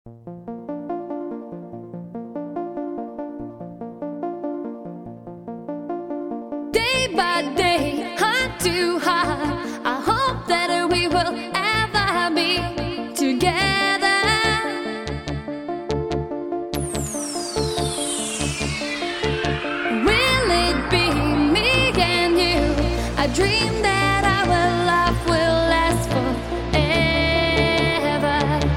Day by day, heart to heart, I hope that we will ever be together. Will it be me and you? I dream that our love will last forever.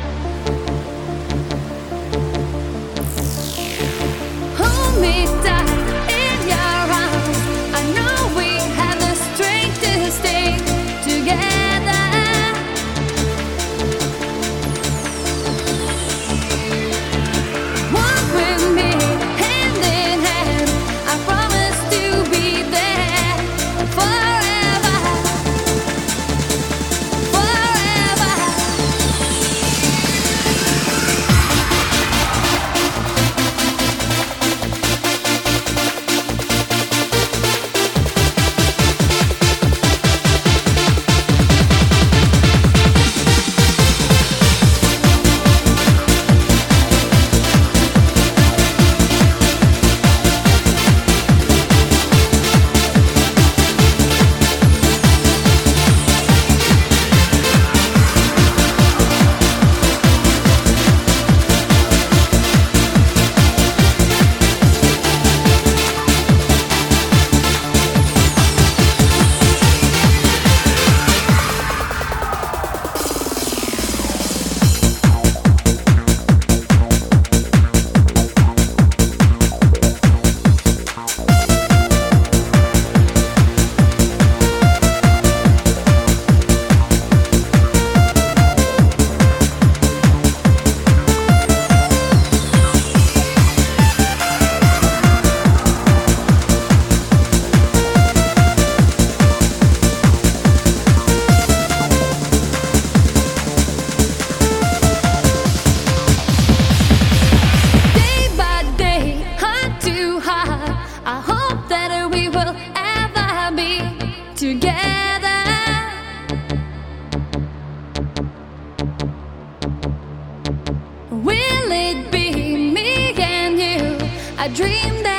Hold me tight in your arms. I know we have the strength to stay together. Walk with me hand in hand. I promise to be there forever, forever. Day by day, heart to heart, I hope that we will ever be together. Will it be me and you? I dream that